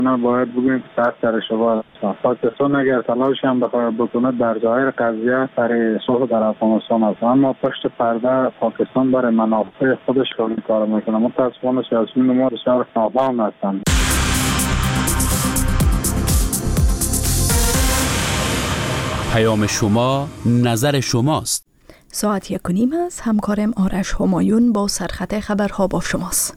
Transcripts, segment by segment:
نه باید بگوییم که تحت اشتباه است. پاکستان اگر تلاش هم بخواد بکنه در ظاهر قضیه برای صلح در افغانستان است، اما پشت پرده پاکستان برای منافع خودش این کار میکنه. متاسفانه سیاسیون ما بسیار نافهم هستند. پیام شما، نظر شماست. ساعت 1:30 است. همکارم آرش همایون با سرخط خبرها با شماست.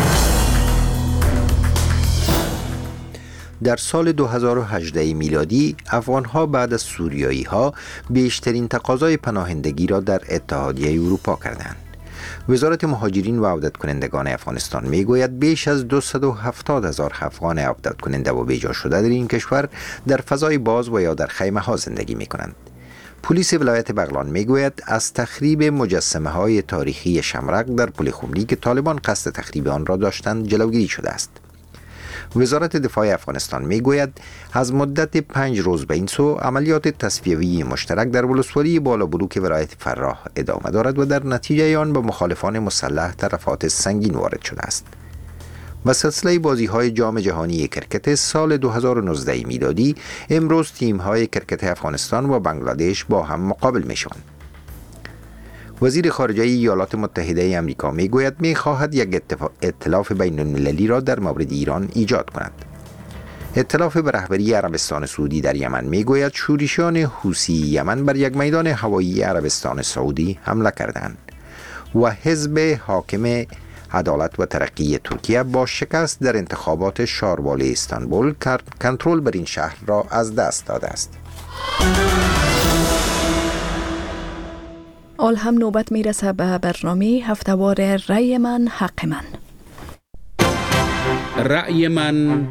در سال 2018 میلادی افغانها بعد از سوریایی‌ها بیشترین تقاضای پناهندگی را در اتحادیه اروپا کردند. وزارت مهاجرین و عودت کنندگان افغانستان میگوید بیش از 270,000 افغان عودت کننده و بیجا شده در این کشور در فضای باز و یا در خیمه ها زندگی می کنند. پلیس ولایت بغلان میگوید از تخریب مجسمه های تاریخی شمرق در پل خمری که طالبان قصد تخریب آن را داشتند جلوگیری شده است. وزارت دفاع افغانستان میگوید از مدت 5 روز به این سو عملیات تصفیه‌ای مشترک در ولسوالی بالابروک ولایت فراه ادامه دارد و در نتیجه آن به مخالفان مسلح تلفات سنگین وارد شده است. و سلسله بازی‌های جام جهانی کرکت سال 2019 میلادی امروز تیم‌های کرکت افغانستان و بنگلادش با هم مقابل می‌شوند. وزیر خارجه ایالات متحده آمریکا میگوید می‌خواهد یک ائتلاف بین‌المللی را در مورد ایران ایجاد کند. ائتلاف به رهبری عربستان سعودی در یمن میگوید شورشیان حوثی یمن بر یک میدان هوایی عربستان سعودی حمله کردند و حزب حاکم عدالت و ترقی ترکیه با شکست در انتخابات شاروالی استانبول کنترل بر این شهر را از دست داده است. آل هم نوبت میرسه به برنامه هفتهوار رأی من حق من. رأی من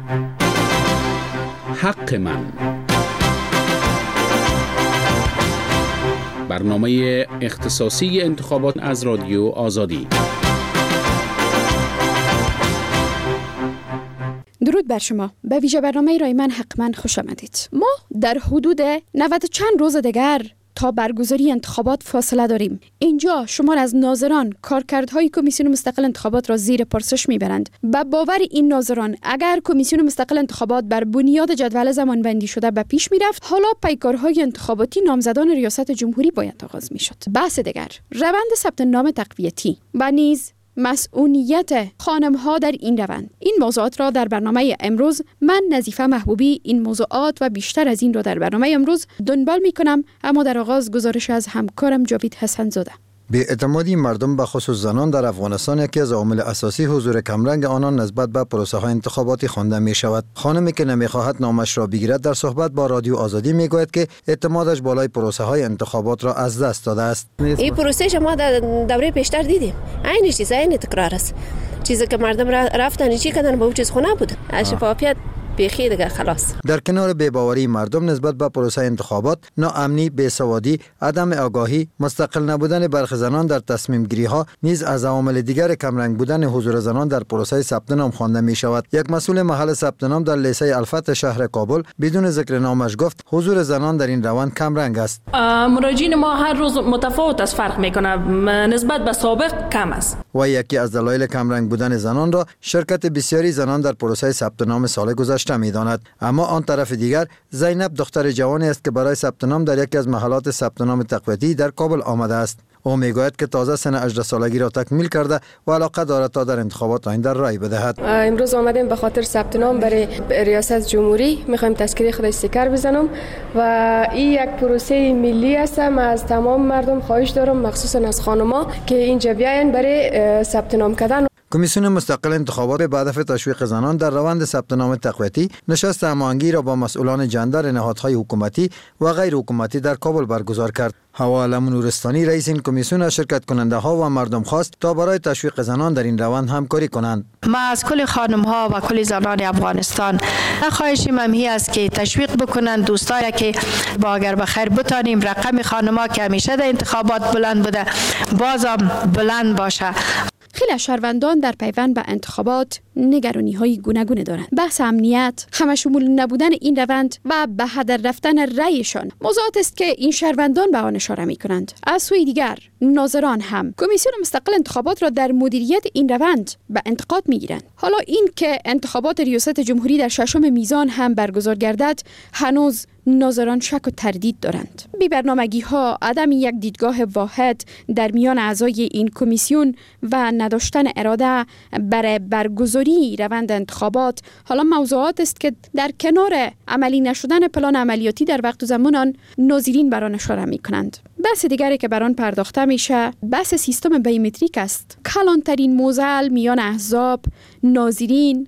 حق من. برنامه اختصاصی انتخابات از رادیو آزادی. درود بر شما. به ویژه برنامه رأی من حق من خوش آمدید. ما در حدود 90 چند روز دیگر تا برگزاری انتخابات فاصله داریم. اینجا شمار از ناظران کارکردهای کمیسیون مستقل انتخابات را زیر پرسش میبرند. به باور این ناظران اگر کمیسیون مستقل انتخابات بر بنیاد جدول زمانبندی شده به پیش میرفت، حالا پیکارهای انتخاباتی نامزدان ریاست جمهوری باید آغاز میشد. بحث دیگر، روند ثبت نام تقویتی و نیز مسئولیت خانم‌ها در این روند. این موضوعات را در برنامه امروز من نظیفه محبوبی این موضوعات و بیشتر از این را در برنامه امروز دنبال می‌کنم، اما در آغاز گزارش از همکارم جاوید حسن زاده. بی‌اعتمادی مردم به خصوص زنان در افغانستان یکی از عوامل اساسی حضور کمرنگ آنان نسبت به پروسه‌های انتخاباتی خوانده می‌شود. خانمی که نمی‌خواهد نامش را بگیرد در صحبت با رادیو آزادی می‌گوید که اعتمادش بالای پروسه‌های انتخابات را از دست داده است. این پروسه شما در دوره پیشتر دیدیم. عین چیز عین تکرار است. چیزی که مردم رفتن چی کردن به اون چیز خونه بود. شفافیت بیخی دیگه خلاص. در کنار بی‌باوری مردم نسبت به پروسه انتخابات، ناامنی، بی‌سوادی، عدم آگاهی، مستقل نبودن برخی زنان در تصمیم گیری ها نیز از عوامل دیگر کمرنگ بودن حضور زنان در پروسه ثبت نام خوانده می شود. یک مسئول محل ثبت نام در لیسه الفتح شهر کابل بدون ذکر نامش گفت حضور زنان در این روند کمرنگ است. مراجعین ما هر روز متفاوت از فرق میکنه، نسبت به سابق کم است. و یکی از دلایل کمرنگ بودن زنان را شرکت بسیاری زنان در پروسه ثبت نام سال گذشته می‌داند. اما آن طرف دیگر زینب دختر جوانی است که برای ثبت نام در یکی از محلات ثبت نام تقویتی در کابل آمده است. او میگوید که تازه سن 18 سالگی را تکمیل کرده و علاقه دارد تا در انتخابات آینده رای بدهد. امروز آمدیم به خاطر ثبت نام برای ریاست جمهوری. میخوایم تذکره خود استیکر بزنم و این یک پروسه ملی است. من از تمام مردم خواهش دارم، مخصوصا از خانم‌ها، که اینجا بیاین برای ثبت نام کردن. کمیسیون مستقل انتخابات به هدف تشویق زنان در روند ثبت نام تقویتی نشست هماهنگی را با مسئولان جندر نهادهای حکومتی و غیر حکومتی در کابل برگزار کرد. هوا علم نورستانی رئیس این کمیسیون از شرکت کننده ها و مردم خواست تا برای تشویق زنان در این روند همکاری کنند. ما از کل خانم ها و کل زنان افغانستان خواهشیم همی است که تشویق بکنند دوستایی که با اگر بخیر بتانیم رقم خانم ها که همیشه در انتخابات بلند بوده بازم بلند باشه. خیلی شهروندان در پیوند به انتخابات نگرانی های گوناگون دارند. بحث امنیت، همشمول نبودن این روند و به هدر رفتن رأیشان موضوعات است که این شهروندان به آن اشاره می‌کنند. از سوی دیگر ناظران هم کمیسیون مستقل انتخابات را در مدیریت این روند به انتقاد می‌گیرند. حالا این که انتخابات ریاست جمهوری در 6 میزان هم برگزار گردد هنوز ناظران شک و تردید دارند. بی‌برنامگی ها، عدم یک دیدگاه واحد در میان اعضای این کمیسیون و نداشتن اراده برای برگزاری روند انتخابات حالا موضوعات است که در کنار عملی نشدن پلان عملیاتی در وقت و زمان آن ناظرین بر آن اشاره می‌کنند. بحث دیگری که بر آن پرداخته میشه بحث سیستم بیومتریک است. کلانترین موزل میان احزاب، ناظرین،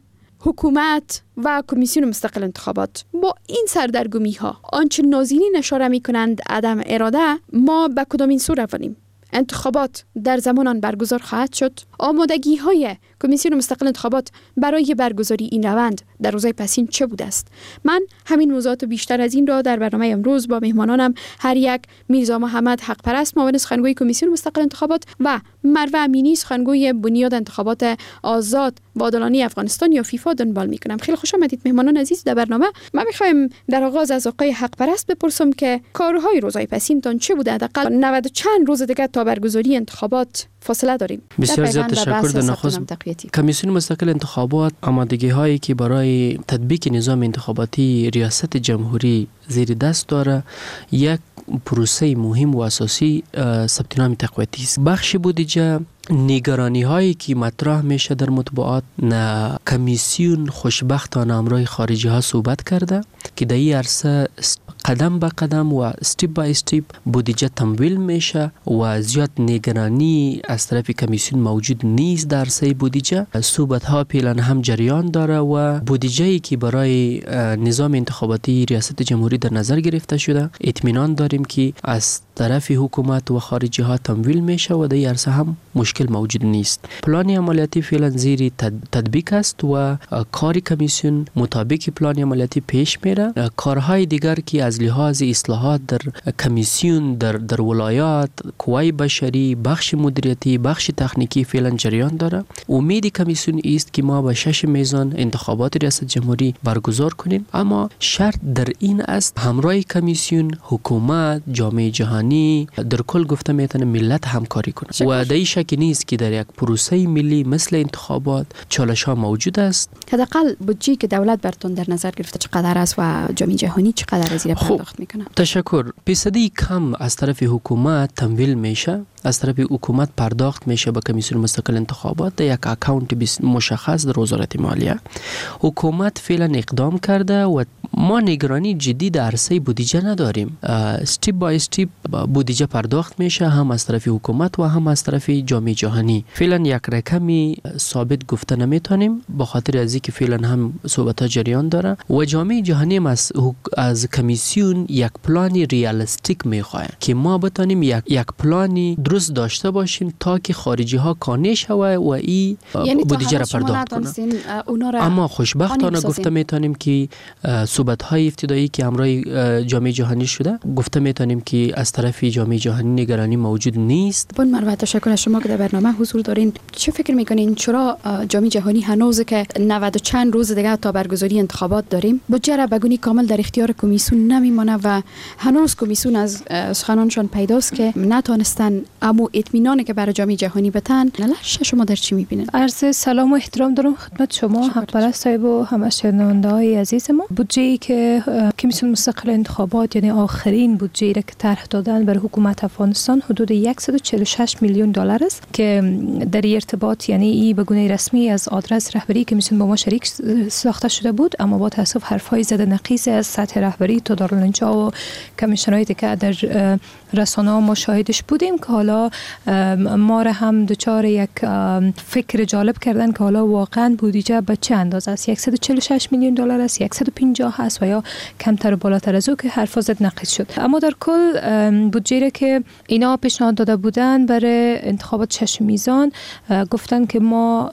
حکومت و کمیسیون مستقل انتخابات. با این سردرگمی ها آنچه ناظرین اشاره می کنند عدم اراده، ما به کدامین سو روانیم؟ انتخابات در زمان آن برگزار خواهد شد؟ آمادگی های کمیسیون مستقل انتخابات برای برگزاری این روند در روزهای پسین چه بوده است؟ من همین موضوعات بیشتر از این را در برنامه امروز با مهمانانم هر یک میرزا محمد حق پرست معاون سخنگوی کمیسیون مستقل انتخابات و مروه امینی سخنگوی بنیاد انتخابات آزاد و عادلانه افغانستان یا فیفا دنبال میکنم. خیلی خوش آمدید مهمانان عزیز در برنامه. من میخوایم در آغاز از آقای حق پرست بپرسم که کارهای روزهای پسین تان چه بوده؟ حداقل 90 چند روز دیگه تا برگزاری انتخابات فاصله داریم. بسیار زیاد تشکر. در نخست کمیسیون مستقل انتخابات آمادگی هایی که برای تطبیق نظام انتخاباتی ریاست جمهوری زیر دست داره یک پروسه مهم و اساسی ثبت نام تقویتی است. بخش بودجه نگرانی هایی که مطرح میشه در مطبوعات نه کمیسیون خوشبختانه امروی خارجی ها صحبت کرده که در این عرصه قدم به قدم و استیپ بای استیپ بودجه تمویل میشه و زیاد نگرانی از طرف کمیسیون موجود نیست در عرصه بودجه. صحبت ها پیلان هم جریان داره و بودجه‌ای که برای نظام انتخاباتی ریاست جمهوری در نظر گرفته شده اطمینان داریم که از طرف حکومت و خارجی ها تمویل میشه و در این عرصه هم مشکل موجود نیست. پلان عملیاتی فعلا زیر تطبیق است و کار کمیسیون مطابق پلان عملیاتی پیش میره. کارهای دیگر که از لحاظ اصلاحات در کمیسیون در ولایات، قوای بشری، بخش مدیریتی، بخش تکنیکی فعلا جریان داره. امید کمیسیون است که ما به 6 میزان انتخابات ریاست جمهوری برگزار کنیم، اما شرط در این است همراه کمیسیون حکومت، جامعه جهانی در کل گفته میتونه ملت همکاری کنه و در این شک نیست که در یک پروسه ملی مثل انتخابات چالش ها موجود است. حداقل بودجه‌ای که دولت براتون در نظر گرفته چقدر است و جامعه جهانی چقدر از این پرداخت میکنه؟ تشکر. فیصدی کم از طرف حکومت تمویل میشه، از طرف حکومت پرداخت میشه به کمیسیون مستقل انتخابات در یک اکانت مشخص در وزارت مالیه. حکومت فعلا اقدام کرده و ما نگرانی جدی در عرصه بودجه نداریم. استیپ بای استیپ بودجه پرداخت میشه هم از طرف حکومت و هم از طرف جامعه جهانی. فعلا یک رقمی ثابت گفته نمیتونیم به خاطر از اینکه فعلا هم صحبت ها جریان داره و جامعه جهانی هم از کمیسیون یک پلان ریالستیک میخواه که ما بتونیم یک پلانی درست داشته باشیم تا که خارجی ها کانه شوه و این بودجه را پرداخت کنه. اما خوشبختانه گفته میتونیم که صحبت های ابتدایی که همراه جامعه جهانی شده گفته میتونیم که از طرف جامعه جهانی نگرانی موجود نیست. بون مروه تشکر از شما که در برنامه حضور دارین. چه فکر میکنین چرا جامعه جهانی هنوز که 90 چند روز دیگه تا برگزاری انتخابات داریم بودجه را بگونی کامل در اختیار کمیسیون نمیمونه و هنوز کمیسیون از سخنانشان پیداست که نتونستن اما اطمینانی که برای جامعه جهانی بتن. نلش شما در چی میبینید؟ عرض سلام و احترام دارم خدمت شما حق پرست صاحب و همه شنونده‌های عزیز ما. بودجه‌ای که کمیسیون مستقل انتخابات یعنی آخرین بودجه‌ای را که طرح دادن برای حکومت افغانستان حدود 146 میلیون دلار است که در ارتباط یعنی این به گونه رسمی از آدرس رهبری کمیسیون با ما شریک ساخته شده بود، اما با تاسف حرفای زده نقیص از سطح رهبری تا دارالانشا و کمیشنایی که در رسانه‌ها ما شاهدش بودیم که حالا ما را هم دچار یک فکر جالب کردن که حالا واقعا بودجه به چه اندازه است. 146 میلیون دلار است، 157 هست و یا کمتر و بالاتر از او که حرف زد نقد شد. اما در کل بودجه را که اینا پیشنهاد داده بودن برای انتخابات 6 میزان گفتن که ما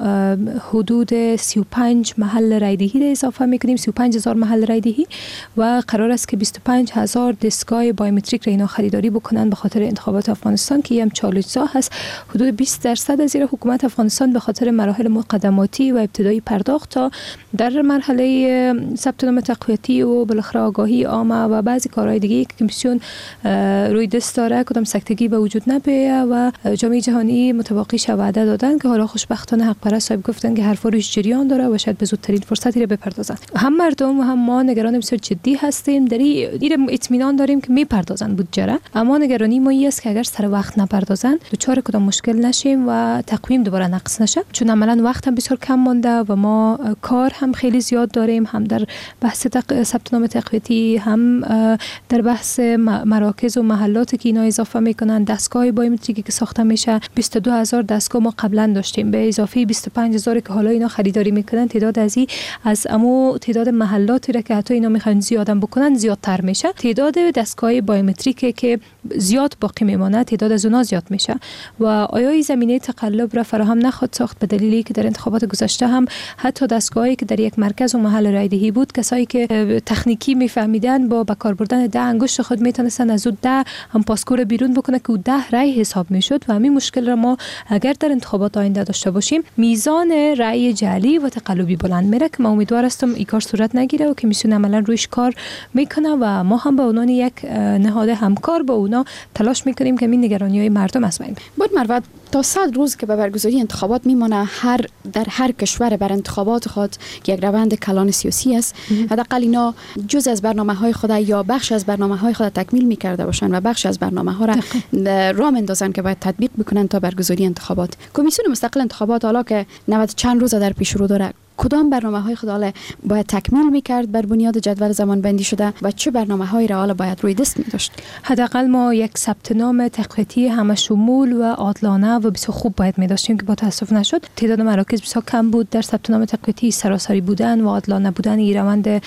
حدود 35 محل رایدهی را اضافه میکنیم، 35,000 محل رایدهی و قرار است که 25,000 دستگاه بایومتریک را اینا خریداری بکنن به خاطر انتخابات افغانستان که هم چالش‌زا هست. حدود 20% از زیر حکومت افغانستان به خاطر مراحل مقدماتی و ابتدایی پرداخت تا در مرحله ثبت نام تقویتی و بالاخره آگاهی عامه و بعضی کارهای دیگه که کمیسیون روی دست داره کدام سکتگی به وجود نمیاد و جامعه جهانی متوقعش وعده دادن که حالا خوشبختانه حق پرست صاحب گفتن که حرفا روش جریان داره و شاید به زودترین فرصتی رو بپردازن. هم مردم و هم ما نگران بسیار جدی هستیم، در این اطمینان داریم که میپردازن بودجه را، اما نگرانی ما است که اگر سر وقت نپردازن دچار کدام مشکل نشیم و تقویم دوباره نقص نشه، چون عملاً وقت هم بسیار کم مونده و ما کار هم خیلی زیاد داریم، هم در بحث ثبت نام تقویتی، هم در بحث مراکز و محلات که اینا اضافه میکنن، دستگاه بایومتریکی که ساخته میشه 22,000 دستگاه ما قبلا داشتیم به اضافه 25,000 که حالا اینا خریداری میکنن، تعداد از امو تعداد محلاتی را که حتی اینا میخوان زیادم بکنن زیادتر میشه. تعداد دستگاه بایومتریک که زیاد باقی میمونه تعداد از اونها زیاد میشه و آیا این زمینه تقلب را فراهم نخواهد ساخت، به دلیلی که در انتخابات گذشته هم حتی دستگاهی که در یک مرکز و محل رایدهی بود کسایی که تکنیکی میفهمیدن با کار بردن 10 انگشت خود میتونستن از اون 10 هم پاسکور بیرون بکنه که 10 رای حساب میشد و همین مشکل را ما اگر در انتخابات آینده داشته باشیم میزان رای جعلی و تقلبی بلند میره که ما امیدوار هستم این کار صورت نگیره و کمیسیون عملا رویش کار میکنه و ما هم به عنوان یک نهاد همکار با اونا تلاش میکنیم که این نگرانی‌های مردم از بین بود. مروت تا 100 روز که به برگزاری انتخابات میمونه، در هر کشور بر انتخابات خود که یک روند کلان سیاسی است، حداقل اینا جز از برنامه‌های خود یا بخش از برنامه‌های خود تکمیل می‌کرده باشن و بخش از برنامه‌ها را راه اندازن که باید تطبیق بکنن تا برگزاری انتخابات. کمیسیون مستقل انتخابات حالا که 90 چند روز در پیش رو داره، کدام برنامه‌های خود حالا باید تکمیل می‌کرد بر بنیاد جدول زمان بندی شده و چه برنامه‌هایی را حالا باید روی دست می‌داشت؟ حداقل ما یک ثبت نام تقویتی همه شمول و عادلانه و بسیار خوب باید می‌داشتیم که با تاسف نشد. تعداد مراکز بسیار کم بود در ثبت نام تقویتی، سراسری بودن و عادلانه بودن این روند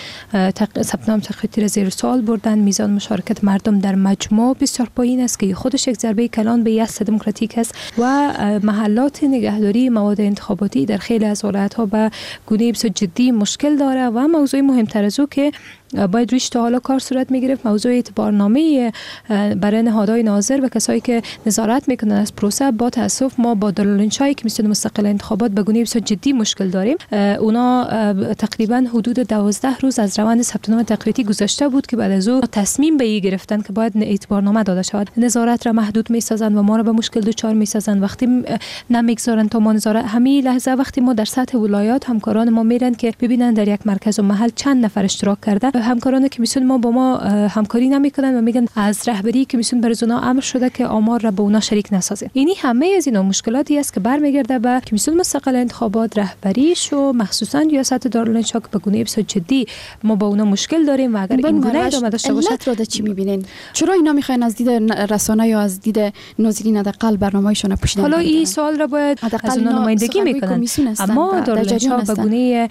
ثبت نام تقویتی را زیر سوال بردن. میزان مشارکت مردم در مجموع بسیار پایین است که خودش یک ضربه کلان به یأس دموکراتیک است و محلات نگهداری مواد انتخاباتی در خیلی از ولایت‌ها به گونه بسیار جدی مشکل داره و موضوع مهمتر از او که باید روش تا حالا کار صورت میگرفت موضوع اعتبارنامه برای نهادهای ناظر و کسایی که نظارت میکنن از پروسه. با تاسف ما با دارالانشای کمیسیون مستقل انتخابات به گونه بسیار جدی مشکل داریم. اونا تقریبا حدود 12 روز از روند ثبت نام تقویتی گذشته بود که بعد از او تصمیم به این گرفتن که باید اعتبارنامه داده شود. نظارت را محدود میسازن و ما را به مشکل دچار میسازن. وقتی نمیگذارن تا ما نظارت همین لحظه وقتی ما در سطح ولایات همکاران ما میرن که ببینن در یک مرکز و محل چند نفر اشتراک کرده، همکاران کمیسیون ما با ما همکاری نمیکنن و میگن از رهبری کمیسیون بر اونا امر شده که آمار را به اونا شریک نسازه. یعنی همه از اینا مشکلاتی است که برمیگرده به کمیسیون مستقل انتخابات، رهبریش و مخصوصا ریاست دارالانشا که به گونه بسیار جدی ما با اونا مشکل داریم و اگر این گونه ادامه داشته باشه علت رو چی میبینین؟ چرا اینا میخواین از دید رسانه یا از دید ناظرین حداقل برنامه‌شون پوشیدن؟ حالا این سوال را باید از اونا نمایندگی میکنن، اما دارالانشا به گونه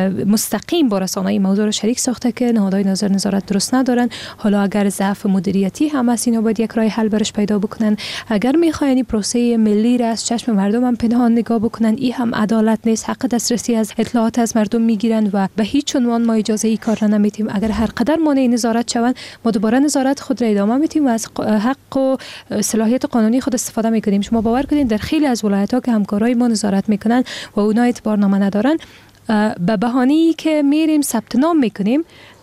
مستقیم با رسانه این موضوع رو شریک ساخته که نهادهای نظر نظارت درست ندارن. حالا اگر ضعف مدیریتی هم هست اینا باید یک راه حل برش پیدا بکنن. اگر میخواین پروسه ملی را از چشم مردم هم پنهان نگاه بکنن، این هم عدالت نیست. حق دسترسی از اطلاعات از مردم میگیرن و به هیچ عنوان ما اجازه ای کار را نمیدیم. اگر هر قدر مانع نظارت شوند ما دوباره نظارت خود را ادامه میدیم و از حق و صلاحیت قانونی خود استفاده میکنیم. شما باور کنید در خیلی از ولایت‌ها که همکارای ما نظارت میکنن و اونا اعتبارنامه ندارن، به بهانه‌ای که میریم ثبت نام میکنیم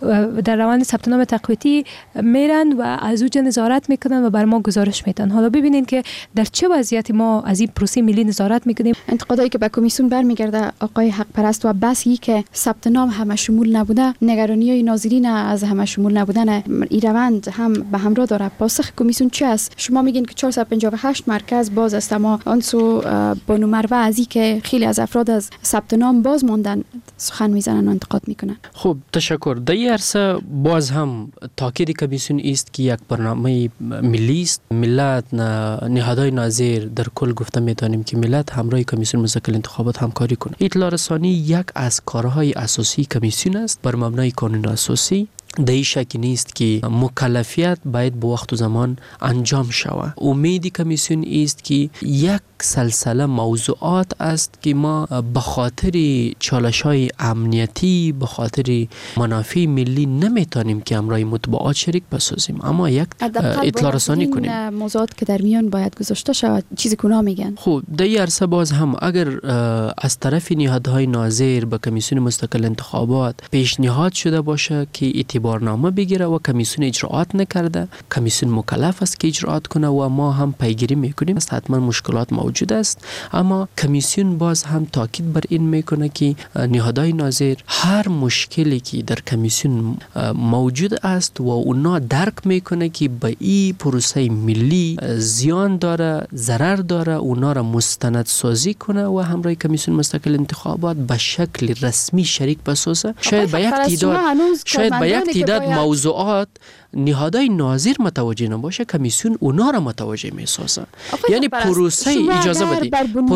در روند ثبت نام تقویتی میرن و از اوج نظارت میکنن و بر ما گزارش میدن. حالا ببینید که در چه وضعیتی ما از این پروسه ملی نظارت میکنیم. انتقادایی که به کمیسیون برمیگرده آقای حق پرست و بسی که ثبت نام همه شمول نبوده، نگرانی‌های ناظرین از همه شمول نبودن این روند هم به همراه داره. پاسخ کمیسیون چه است؟ شما میگین که 458 مرکز باز است، اما آنسو بانو مروه ازی که خیلی از افراد از ثبت نام باز ماندن سخن میزنن و انتقاد میکنن. خب تشکر. در عرصه باز هم تاکید کمیسیون است که یک برنامه ملی است. ملت نهادهای ناظر در کل گفته میتونیم که ملت همراه کمیسیون مستقل انتخابات همکاری کنه. اطلاع رسانی یک از کارهای اساسی کمیسیون است بر مبنای قانون اساسی. در این شکی نیست که مکلفیت باید به وقت و زمان انجام شود. امید کمیسیون است که یک سلسله موضوعات است که ما به خاطر چالش‌های امنیتی، به خاطر منافع ملی نمیتونیم که همراه مطبوعات شریک بسازیم، اما یک اطلاع رسانی کنیم. موضوعات که در میان باید گذاشته شود چیزی که اونا میگن. خب در این عرصه باز هم اگر از طرف نهادهای ناظر به کمیسیون مستقل انتخابات پیشنهاد شده باشه که اعتبارنامه بگیره و کمیسیون اجراعات نکرده، کمیسیون مکلف است که اجراعات کنه و ما هم پیگیری میکنیم. حتما مشکلات موجود است، اما کمیسیون باز هم تاکید بر این میکنه که نهادهای ناظر هر مشکلی که در کمیسیون موجود است و اونا درک میکنه که به این پروسه ملی زیان داره، ضرر داره، اونا را مستند سازی کنه و همراه کمیسیون مستقل انتخابات به شکل رسمی شریک بسازه. شاید به یک تعداد موضوعات نهادهای ناظر متوجه نباشه، کمیسیون اونا را متوجه میسازه. یعنی پروسه اجازه بدید،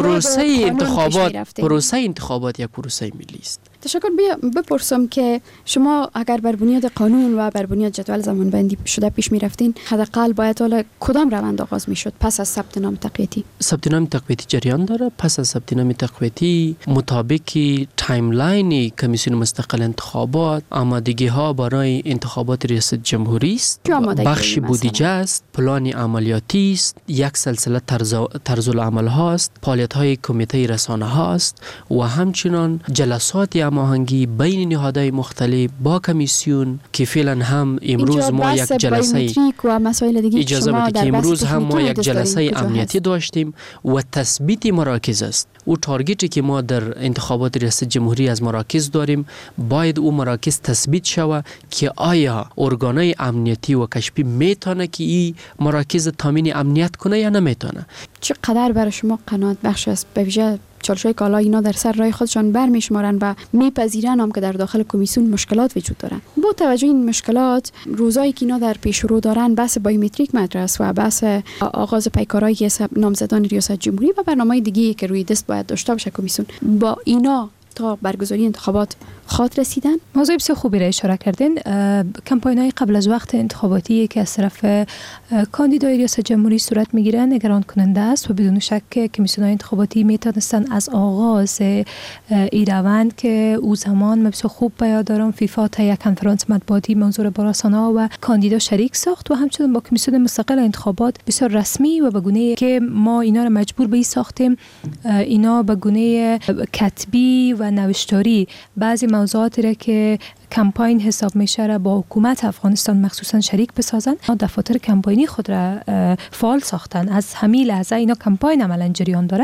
پروسه انتخابات یک پروسه ملی است. تشکر. بپرسم که شما اگر بر بنیاد قانون و بر بنیاد جدول زمانبندی شده پیش می رفتین، حداقل باید حالا کدام روند آغاز می شد پس از ثبت نام تقویتی؟ ثبت نام تقویتی جریان داره. پس از ثبت نام تقویتی مطابق تایملاین کمیسیون مستقل انتخابات آمادگی ها برای انتخابات ریاست جمهوری است، بخش بودجه است، پلان عملیاتی است، یک سلسله طرز العمل هاست، فعالیت های کمیته رسانه هاست و همچنان جلسات هماهنگی بین نهادهای مختلف با کمیسیون که فعلا هم امروز ما یک جلسه اجازه بدید که امروز هم ما یک جلسه امنیتی داشتیم و تثبیت مراکز است. او تارگتی که ما در انتخابات ریاست جمهوری از مراکز داریم باید او مراکز تثبیت شود که آیا ارگانهای امنیتی و کشفی میتونه که این مراکز تامین امنیت کنه یا نمیتونه. چقدر برای شما قناعت بخش است؟ به ویژه چالش‌های که حالا اینا در سر راه خودشان برمیشمارن و میپذیرن هم که در داخل کمیسیون مشکلات وجود دارن. با توجه این مشکلات، روزایی که اینا در پیش رو دارن بحث بایومتریک مطرح است و بحث آغاز پیکارهای نامزدان ریاست جمهوری و برنامه‌های دیگه‌ای که روی دست باید داشته باشه کمیسیون، با اینا تا برگزاری انتخابات خاط رسیدن. موضوع بسیار خوبی را اشاره کردین. کمپاین‌های قبل از وقت انتخاباتی که از طرف کاندیدای ریاست جمهوری صورت میگیره نگران کننده است و بدون شک کمیسیون‌های انتخاباتی میتونستن از آغاز این روند که او زمان بسیار خوب به یاد دارم فیفا تا یک کنفرانس مطبوعاتی موضوع با رسانه‌ها و کاندیدا شریک ساخت و همچنین با کمیسیون مستقل انتخابات بسیار رسمی و به گونه‌ای که ما اینا را مجبور به این ساختیم اینا به گونه کتبی و نوشتاری بعضی موضوعاتی را که کمپاین حساب میشه را با حکومت افغانستان مخصوصا شریک بسازن. دفاتر کمپاینی خود را فعال ساختن. از همین لحظه اینا کمپاین عملا جریان داره.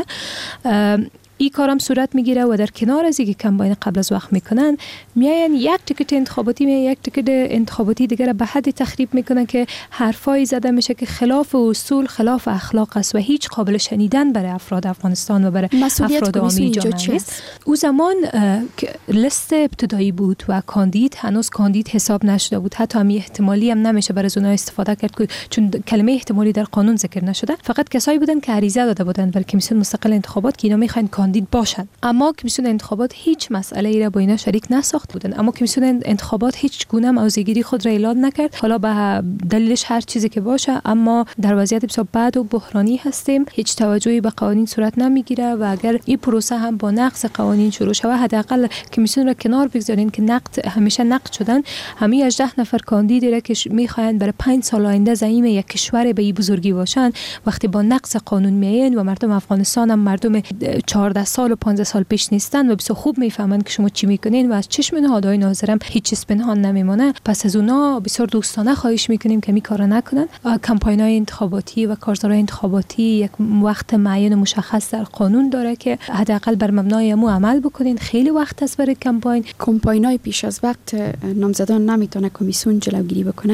این کارم صورت میگیره و در کنار از اینکه کمپاین قبل از وقت میکنن میاین یک تیکت انتخاباتی دیگر به حد تخریب میکنن که حرفایی زده میشه که خلاف اصول، خلاف اخلاق است و هیچ قابل شنیدن برای افراد افغانستان و برای افراد عامی جامعه نیست. او زمان لیست ابتدایی بود و هنوز کاندید حساب نشده بود. حتی هم احتمالی هم نمیشه برای اونها استفاده کرد چون کلمه احتمالی در قانون ذکر نشده. فقط کسایی بودن که عریضه داده بودن برای کمیسیون مستقل انتخابات که اینا میخواین کاندید باشن، اما کمیسیون انتخابات هیچ مسئله ای را با اینا شریک نساخت بودن. اما کمیسیون انتخابات هیچ گونه موضع‌گیری خود را اعلام نکرد، حالا به دلیلش هر چیزی که باشه، اما در وضعیت بسیار بد و بحرانی هستیم. هیچ توجهی به قوانین صورت نمیگیره و اگر این پروسه هم با نقض قوانین شروع شود، حداقل کمیسیون را کنار بگذارین که همیشه نقد شدن. همه 18 نفر کاندیدی را که میخواین برای 5 سال آینده زعیم یک کشور به این بزرگی باشن، وقتی با نقض قانون میاین و مردم افغانستان هم مردم 14 سال و 15 سال پیش نیستن و بسیار خوب میفهمن که شما چی میکنین و از چشم نهادهای ناظرم هیچ چیز پنهان نمیمونه. پس از اونا بسیار دوستانه خواهش میکنیم که می کارا نکنن. کمپاین‌های انتخاباتی و کارزارهای انتخاباتی یک وقت معین مشخص در قانون داره که حداقل بر مبنای امو عمل بکنین. خیلی وقت است برای کمپاین‌های پیش از وقت نامزدان نمیتونه کمیسیون جلوگیری بکنه.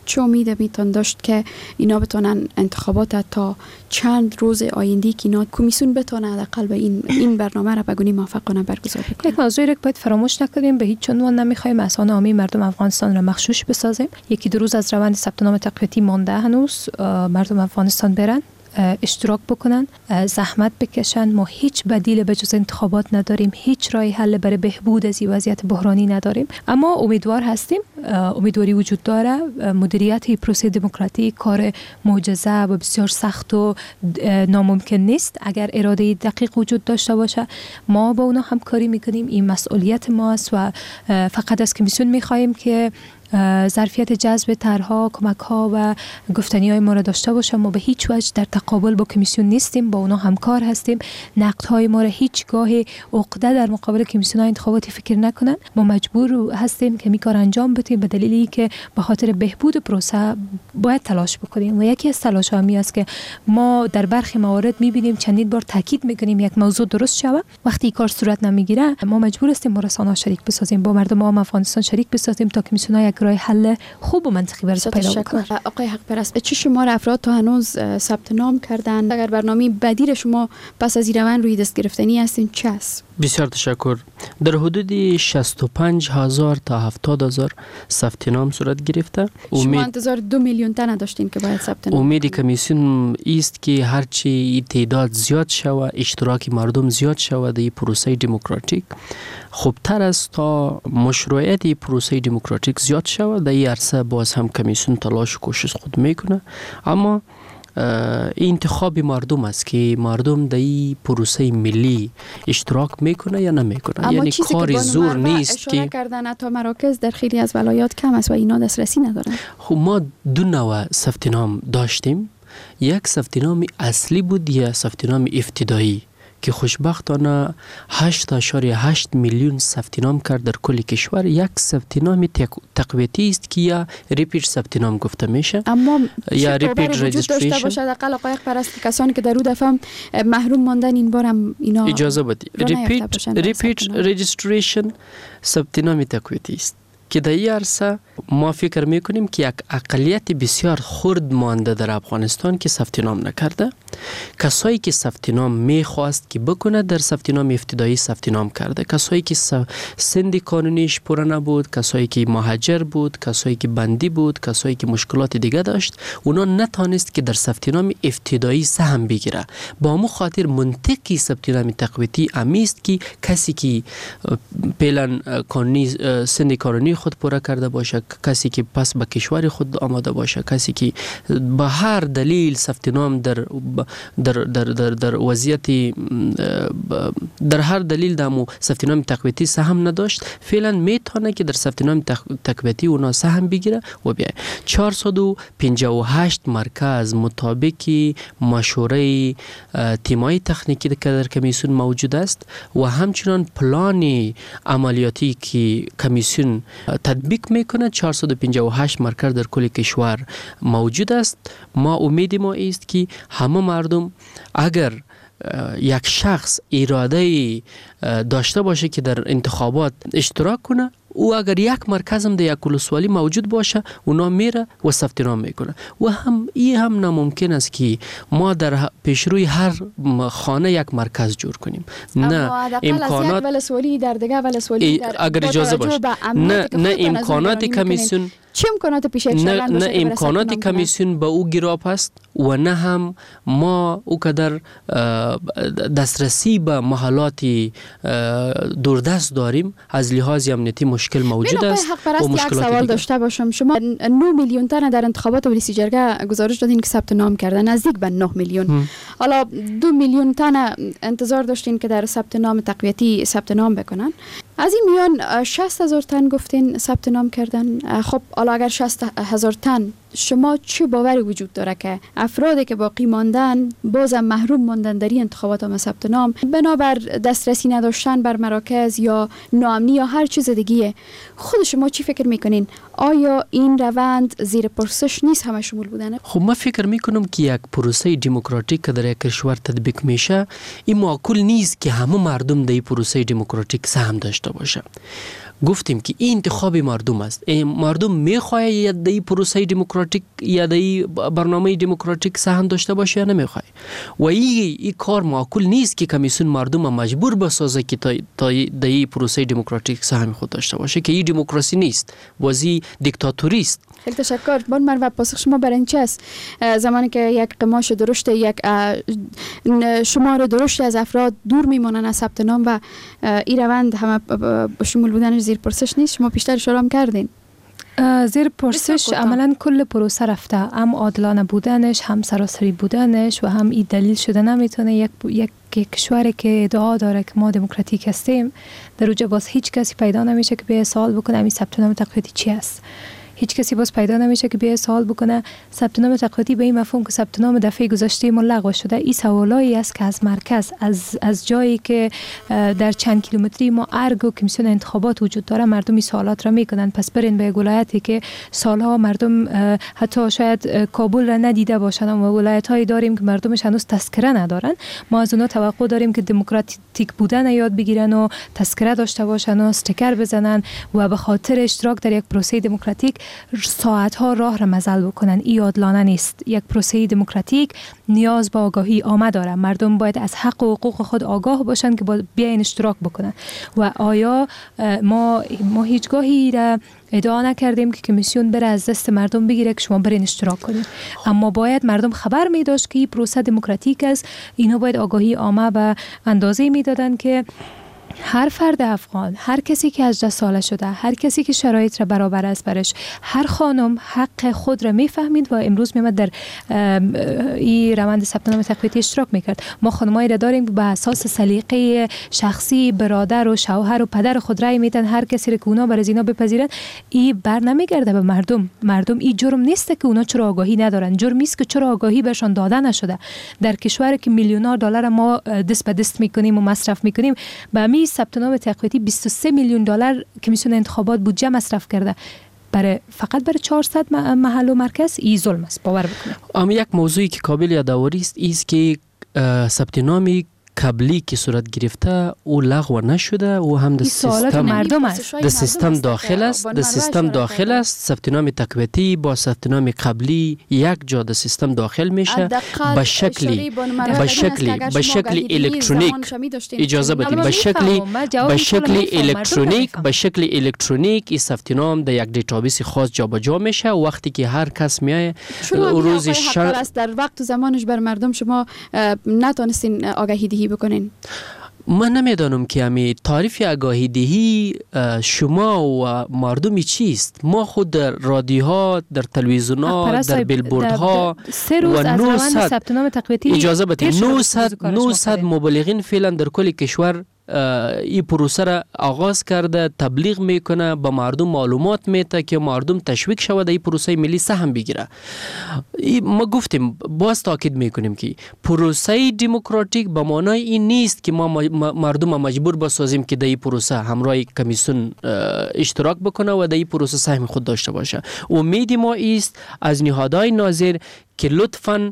چه امید میتون داشت که اینا بتونن انتخابات تا چند روز آینده که اینا کمیسیون بتونه حداقل به این برنامه را بگونی موافق کنه برگزار کنه؟ یک موضوعی که باید فراموش نکنیم، به هیچ عنوان نمیخوایم اذهان عامی مردم افغانستان را مغشوش بسازیم. یکی دو روز از روند ثبت نام تقویتی مانده، هنوز مردم افغانستان برن اشتراک بکنن، زحمت بکشن. ما هیچ بدیل به جز انتخابات نداریم، هیچ راه حل برای بهبود از این وضعیت بحرانی نداریم، اما امیدوار هستیم. امیدواری وجود داره. مدیریت پروسه دموکراتیک کار معجزه و بسیار سخت و ناممکن نیست. اگر اراده دقیق وجود داشته باشه ما با اونا همکاری میکنیم. این مسئولیت ماست و فقط از کمیسیون میخواهیم که ظرفیت جذب طرح‌ها، کمک‌ها و گفتنی‌های ما را داشته باشه. ما به هیچ وجه در تقابل با کمیسیون نیستیم، با اونا همکار هستیم. نقدهای ما را هیچگاه عقده در مقابل کمیسیون‌های انتخاباتی فکر نکنن. ما مجبور هستیم که می کار انجام بدیم به دلیلی که به خاطر بهبود پروسه باید تلاش بکنیم و یکی از تلاش‌ها می است که ما در برخی موارد می‌بینیم چندین بار تاکید می‌کنیم یک موضوع درست شود، وقتی کار صورت نمیگیره ما مجبور هستیم با رسانه‌ها شریک بسازیم، با مردم افغانستان شریک بسازیم تا کمیسیون‌ها راه حل خوب و منطقی برای پیدا کنه. آقای حق پرست، چه شمار افراد تا هنوز ثبت نام کردند؟ اگر برنامه بدیل شما پس از این روند روی دست گرفتنی هستین چه است؟ بسیار تشکر. در حدود 65,000 تا 70,000 ثبت نام صورت گرفته. شما انتظار 2 میلیون تن داشتین که باید ثبت نام؟ امید کمیسیون است که هرچی تعداد زیاد شود، اشتراک مردم زیاد شود در پروسه دموکراتیک، خوبتر است تا مشروعیت پروسه دموکراتیک زیاد شود. در این عرصه باز هم کمیسیون تلاش و کوشش خود میکنه، اما این انتخاب مردم است که مردم در این پروسه ملی اشتراک میکنه یا نمیکنه. یعنی کار زور نیست که کردن تا مراکز در خیلی از ولایات کم است و اینا دسترسی ندارن. خب ما دو نوع ثبت نام داشتیم. یک ثبت نام اصلی بود، یا ثبت نام ابتدایی که خوشبختانه 8.8 میلیون ثبت نام کرد در کل کشور. یک ثبت نام تقویتی است که یا ریپیت ثبت نام گفته میشه، اما یا ریپیت رجیستریشن باشه. حداقل آقای پرست کسانی که در رو دفعه محروم ماندن این بار هم اینا اجازه بدید. ریپیت رجیستریشن ثبت نام تقویتی است که در این عرصه ما فکر میکنیم که یک اقلیت بسیار خرد مانده در افغانستان که ثبت نام نکرده. کسایی که ثبت نام میخواست که بکنه در ثبت نام ابتدایی ثبت نام کرده. کسایی که سند قانونیش پوره نبود، کسایی که مهاجر بود، کسایی که بندی بود، کسایی که مشکلات دیگه داشت، اونا نتونست که در ثبت نام ابتدایی سهم بگیره. با همون خاطر منطقی ثبت نام تقویتی امیست که کسی که پلن قانونی سند قانونی خود پوره کرده باشه، کسی که پس به کشور خود آماده باشه، کسی که به هر دلیل ثبت نام در وضعیت در هر دلیل دمو ثبت نام تقویتی سهم نداشت، فعلا میتونه که در ثبت نام تقویتی اونا سهم بگیره و بیای. 458 مرکز مطابق مشوره تیمای تکنیکی که در کمیسیون موجود است و همچنان پلان عملیاتی که کمیسیون تطبیق میکنه 458 مرکز در کل کشور موجود است. ما امید ما است که همه مردم اگر یک شخص اراده داشته باشه که در انتخابات اشتراک کنه، او اگر یک مرکز هم در یک ولسوالی موجود باشه اونا میره و ثبت نام میکنه. و این هم ناممکن است که ما در پیشروی هر خانه یک مرکز جور کنیم. نه امکانات ولسوالی در دیگه ولسوالی اگر اجازه باشه نه امکانات کمیسیون چه امکانات پیش نه امکانات کمیسیون به او گراب است و نه هم ما او قدر دسترسی به محلات دوردست داریم. از لحاظ امنیتی مشکل موجود است و مشکلات دیگه. سوال داشته باشم، شما 9 میلیون تن در انتخابات ریاست جرگه گزارش دادین که ثبت نام کردن، نزدیک به 9 میلیون. حالا 2 میلیون تن انتظار داشتین که در ثبت نام تقویتی ثبت نام بکنن. از این میان 60,000 تن گفتین ثبت نام کردن. خب حالا اگر 60,000 تن، شما چه باوری وجود داره که افرادی که باقی ماندن بازم محروم ماندن در این انتخابات هم ثبت نام بنابر دسترسی نداشتن بر مراکز یا ناامنی یا هر چیز دیگه؟ خود شما چی فکر میکنین؟ آیا این روند زیر پرسش نیست همه شمول بودنه؟ خب من فکر میکنم که یک پروسه دموکراتیک که در یک کشور تطبیق میشه، این معقول نیست که همه مردم در این پروسه دموکراتیک سهم داشته باشه. گفتیم که این انتخاب مردم است. مردم میخواه یا در پروسه دموکراتیک یا در برنامه دموکراتیک سهم داشته باشه یا نمیخواه. و این کار معقول نیست که کمیسیون مردم مجبور بسازه که تا در پروسه دموکراتیک سهم خود داشته باشه، که این دموکراسی نیست، بازی دیکتاتوری است. خیلی تشکر. بان مرو، پاسخ شما برای این چه است؟ زمانی که یک قماش درشت، یک شمار درشت از افراد دور میمونن از ثبت نام و این روند همه شمول بودنش زیر پرسش نیست، شما پیشتر اشاره هم کردین. زیر پرسش عملا کل پروسه رفته، هم عادلانه بودنش، هم سراسری بودنش و هم این دلیل شده نمیتونه یک کشوری که ادعا داره که ما دموکراتیک هستیم در اوجه باز هیچ کسی پیدا نمیشه که به سوال بکنه این ثبت نام تقویتی چی است. هیچ کسی باز پیدا نمیشه که بیاد سوال بکنه ثبت نام تقویتی به این مفهوم که ثبت نام دفعه گذشته ما لغو شده. این سوالایی است که از مرکز، از جایی که در چند کیلومتری ما ارگ و کمیسیون انتخابات وجود داره، مردم این سوالات را میکنن. پس برین به ولایتی که سالها مردم حتی شاید کابل را ندیده باشن و ولایت‌هایی داریم که مردمش هنوز تذکره ندارن، ما از اونها توقع داریم که دموکراتیک بودن یاد بگیرن و تذکره داشته باشن و استیکر بزنن و به خاطر اشتراک در یک پروسه دموکراتیک ساعتها راه را مزل بکنن. این عادلانه نیست. یک پروسه دموکراتیک نیاز به آگاهی عامه داره. مردم باید از حق و حقوق خود آگاه باشن که بیاین اشتراک بکنن. و آیا ما هیچگاهی را ادعا نکردیم که کمیسیون بره از دست مردم بگیره که شما برین اشتراک کنید، اما باید مردم خبر می داشت که این پروسه دموکراتیک است. اینا باید آگاهی عامه به اندازه می دادن که هر فرد افغان، هر کسی که 18 ساله شده، هر کسی که شرایط را برابر است برش، هر خانم حق خود را میفهمید و امروز میمد در این روند ثبت نام تقویتی اشتراک میکرد. ما خانمایی را داریم به اساس سلیقه شخصی برادر و شوهر و پدر خود رای میدن، هر کسی را که اونا بر از اینا بپذیرن. این بر نمیگرده به مردم. این جرم نیست که اونا چرا آگاهی ندارن، جرم است که چرا آگاهی بهشون داده نشده. در کشوری که میلیون‌ها دلار ما دست به دست میکنیم و مصرف میکنیم، به ثبت نام تقویتی 23 میلیون دلار کمیسیون انتخابات بودجه مصرف کرده فقط برای 400 محل و مرکز. این ظلم است، باور بکنید. اما یک موضوعی که قابل یادآوری است که ثبت نام قبلی که صورت گرفته او لغو نشده و هم در سیستم داخل است. ثبت نام تقویتی با ثبت نام قبلی یک جا در سیستم داخل میشه به شکلی الکترونیک. اجازه بدید به شکل الکترونیک این ثبت نام در یک دیتابیس خاص جابجا میشه. وقتی که هر کس میایه روز در وقت و زمانش بر مردم شما نتونستین آگاهی دهی بکنین. من نمیدانم که همی تعریف آگاهی دهی شما و مردمی چیست. ما خود در رادیوها، در تلویزیونها، در بیلبوردها و 900 اجازه بدید 900 مبلغین فعلا در کل کشور این پروسه را آغاز کرده، تبلیغ میکنه، به مردم معلومات میده که مردم تشویق شود این پروسه ملی سهم بگیره. ما گفتیم، باز تاکید میکنیم که پروسه دموکراتیک به معنای این نیست که ما مردم مجبور بسازیم که در این پروسه همراه کمیسیون اشتراک بکنه و در این پروسه سهم خود داشته باشه. امید ما است از نهادهای ناظر که لطفاً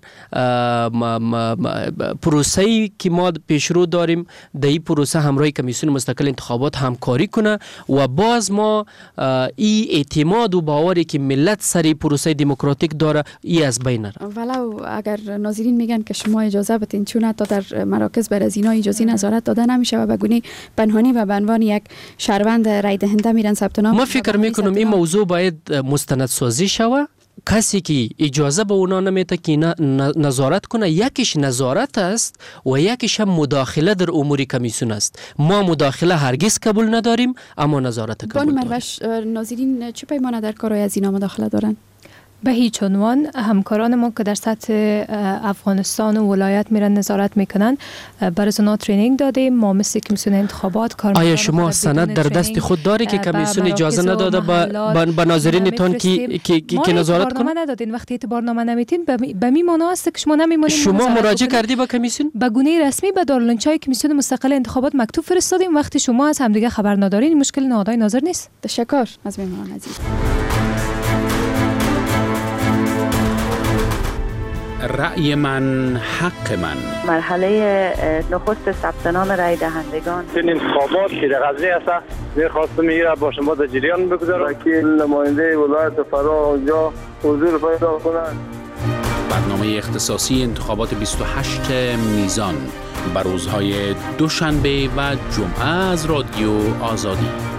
پروسه‌ای که ما پیشرو داریم در این پروسه همراه کمیسیون مستقل انتخابات همکاری کنه و باز ما این اعتماد و باوری که ملت سری پروسه دموکراتیک داره ای از بین نره. ولو اگر ناظرین میگن که شما اجازه بدین، چون حتی در مراکز بر از اینا اجازه نظارت داده نمیشه و به گونه پنهانی و به عنوان یک شهروند رای دهنده میرن ثبت نام. ما فکر میکنم این موضوع باید مستندسازی شود. کسی که اجازه به اونا نمیده که نظارت کنه، یکیش نظارت است و یکیش هم مداخله در امور کمیسیون است. ما مداخله هرگز قبول نداریم، اما نظارت قبول داریم. ناظرین چه پیمانه در کارهای از اینا مداخله دارن؟ به هیچ عنوان. همکاران ما که در سطح افغانستان و ولایت میرن نظارت میکنن، برای اونا ترینینگ دادیم. ما مثل کمیسیون انتخابات کارمندان. آیا شما سند در دست خود داری که کمیسیون اجازه نداده به ناظرینتون که نظارت کنه؟ برنامه ندادین. وقتی اعتبارنامه نمیتین به می معنی است که شما نمیمونید. شما مراجعه کردی به کمیسیون؟ به گونه رسمی به دارالانشای کمیسیون مستقل انتخابات مکتوب فرستادیم. وقتی شما از همدیگه خبر ندارین مشکل نهادهای ناظر نیست. تشکر از مهمان عزیز. رأی من حق من. مرحله نخست ثبت نام رای دهندگان این انتخابات که در قضیه است میخواستم این با شما در جریان بگذارم. وکیل نماینده ولایت فرا اونجا حضور پیدا کنند. برنامه اختصاصی انتخابات 28 میزان بر روزهای دوشنبه و جمعه از رادیو آزادی.